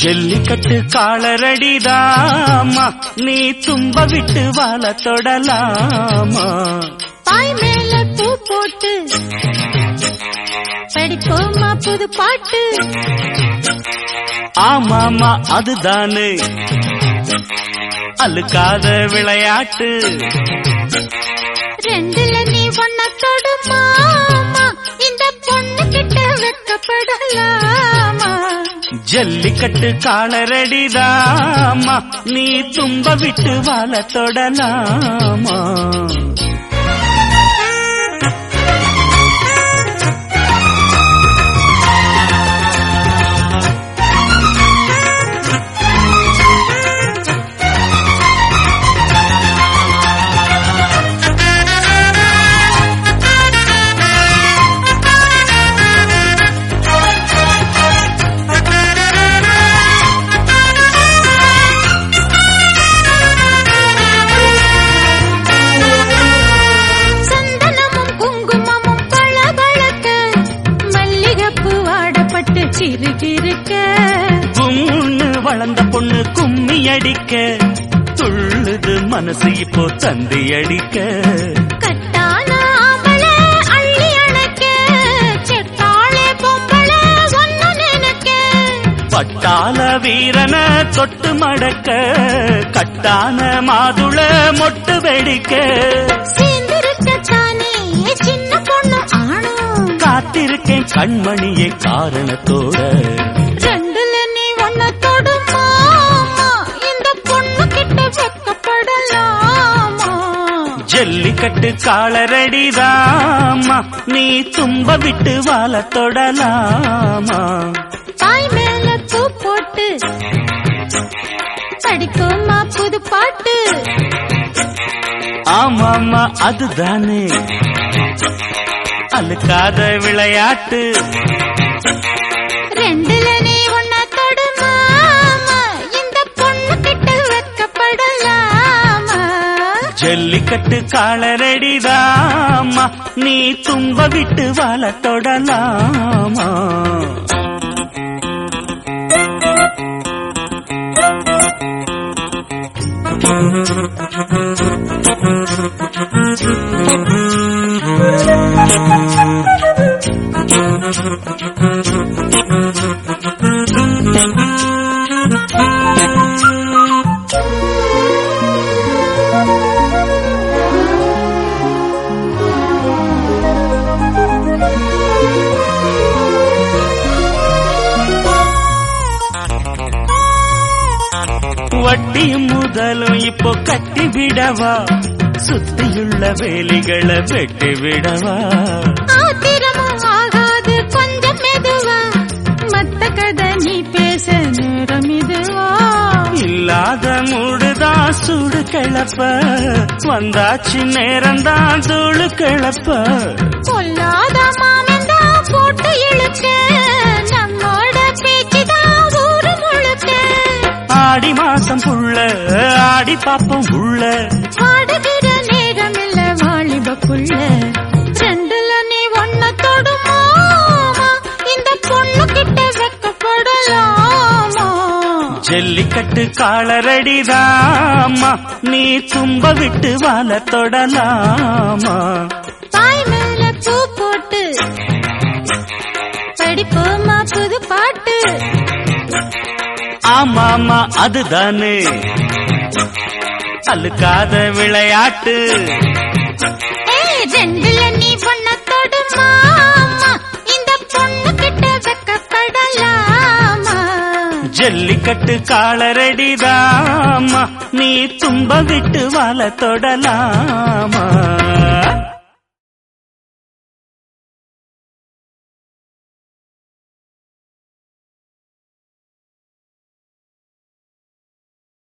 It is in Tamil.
ஜல்லிக்கட்டு காலரடிதாமா, நீ தும்ப விட்டு வாழ தொடலாமா. பாய் மேல பூ போட்டு படிப்போமா புது பாட்டு. ஆமாமா அதுதானே அழுக்காத விளையாட்டு. ரெண்டுல நீ ஒன்ன தொடுமா, இந்த பொண்ணு கிட்ட வெக்கப்படலாமா. ஜல்லிக்கட்டு காலரடிதாமா, நீ தும்ப விட்டு வாழ தொடலாமா. கும்முன்னு வளர்ந்த பொண்ணு கும்மி அடிக்க, துள்ளுது மனசு இப்போ தந்தி அடிக்க. கட்டான ஆம்பளை அள்ளி அணைக்க, செத்தாளே பொம்பளை ஒன்னு நினைக்க. பட்டாள வீரன தொட்டு மடக்க, கட்டான மாதுள மொட்டு வெடிக்க. சேர்ந்திருக்கத்தானே சின்ன பொண்ணு ஆணும், காத்திருக்கேன் கண்மணியே காரணத்தோட. ரெண்டுல நீ ஒன்ன தொடுமா, இந்த பொண்ணு கிட்ட வெக்கப்படலாமா. ஜல்லிக்கட்டு காலரடிதாமா, நீ தும்ப விட்டு வாழ தொடலாமா. தாய் மேல பூ போட்டு படிப்போமா புது பாட்டு. ஆமாமா அதுதானே அழுக்காத விளையாட்டு. ரெண்டுல நீ ஒன்ன தொடுமா, இந்த பொண்ணு கிட்ட வெக்கப்படலாமா. ஜல்லிக்கட்டு காலரடிதாமா, நீ தும்ப விட்டு வாழ தொடலாமா. வட்டியும் முதலும் இப்போ கட்டி விடவா, சுத்தியுள்ள வேலிகளை வெட்டி விடவா. ஆத்திரமும் ஆகாது கொஞ்சம் மெதுவா, மத்த கதை நீ பேச நேரம் இதுவா. இல்லாத மூடுதான் சூடு கிளப்ப, வந்தாச்சு நேரம்தான் தூளு கிளப்ப. பொல்லாத மாமந்தா போட்டு இழுக்க, நம்மோட பேச்சுதான் ஊரு முழுக்க. ஆடி மாசம் புள்ள ஆடி பாப்போம் உள்ள, ஆடுகிற நேரம் இல்ல வாலிப புள்ள. ரெண்டுல நீ ஒன்ன தொடுமா, இந்த பொண்ணு கிட்ட வெக்கப்படலாமா. ஜல்லிக்கட்டு காலரடிதாமா, நீ தும்ப விட்டு வாழ தொடலாமா. தாய் மேல பூ போட்டு படிப்போமா புது பாட்டு. ஆமாமா அதுதானே அழுக்காத விளையாட்டு. ரெண்டுல நீ ஒன்ன தொடுமா, இந்த பொண்ணு கிட்ட வெக்கப்படலாமா. ஜல்லிக்கட்டு காலரடிதாமா, நீ தும்ப விட்டு வாழ தொடலாமா.